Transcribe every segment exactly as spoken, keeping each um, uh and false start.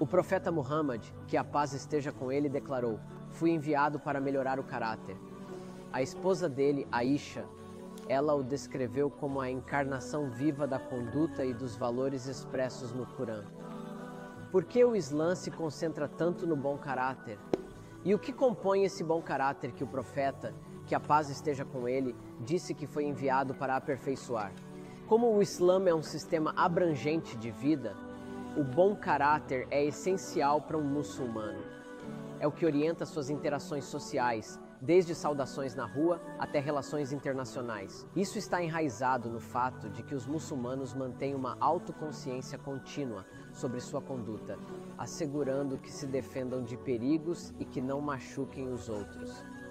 O profeta Muhammad, que a paz esteja com ele, declarou: fui enviado para melhorar o caráter. A esposa dele, Aisha, ela o descreveu como a encarnação viva da conduta e dos valores expressos no Corão. Por que o Islã se concentra tanto no bom caráter? E o que compõe esse bom caráter que o profeta, que a paz esteja com ele, disse que foi enviado para aperfeiçoar? Como o Islã é um sistema abrangente de vida, o bom caráter é essencial para um muçulmano. É o que orienta suas interações sociais, desde saudações na rua até relações internacionais. Isso está enraizado no fato de que os muçulmanos mantêm uma autoconsciência contínua sobre sua conduta, assegurando que se defendam de perigos e que não machuquem os outros.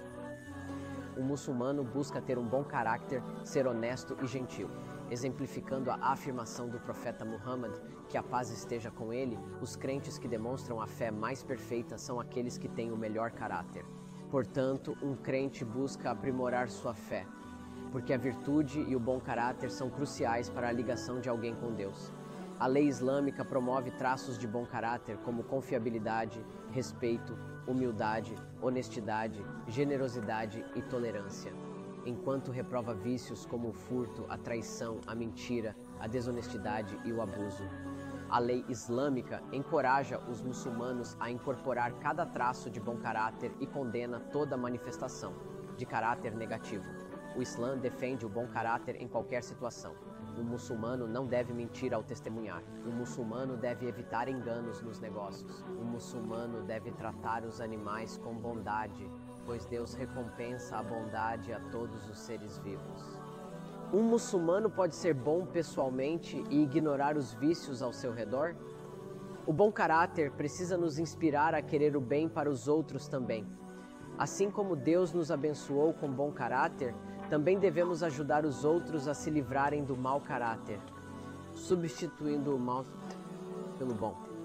O muçulmano busca ter um bom caráter, ser honesto e gentil. Exemplificando a afirmação do profeta Muhammad, que a paz esteja com ele, os crentes que demonstram a fé mais perfeita são aqueles que têm o melhor caráter. Portanto, um crente busca aprimorar sua fé, porque a virtude e o bom caráter são cruciais para a ligação de alguém com Deus. A lei islâmica promove traços de bom caráter como confiabilidade, respeito, humildade, honestidade, generosidade e tolerância, enquanto reprova vícios como o furto, a traição, a mentira, a desonestidade e o abuso. A lei islâmica encoraja os muçulmanos a incorporar cada traço de bom caráter e condena toda manifestação de caráter negativo. O Islã defende o bom caráter em qualquer situação. O muçulmano não deve mentir ao testemunhar. O muçulmano deve evitar enganos nos negócios. O muçulmano deve tratar os animais com bondade, pois Deus recompensa a bondade a todos os seres vivos. Um muçulmano pode ser bom pessoalmente e ignorar os vícios ao seu redor? O bom caráter precisa nos inspirar a querer o bem para os outros também. Assim como Deus nos abençoou com bom caráter, também devemos ajudar os outros a se livrarem do mau caráter, substituindo o mal pelo bom.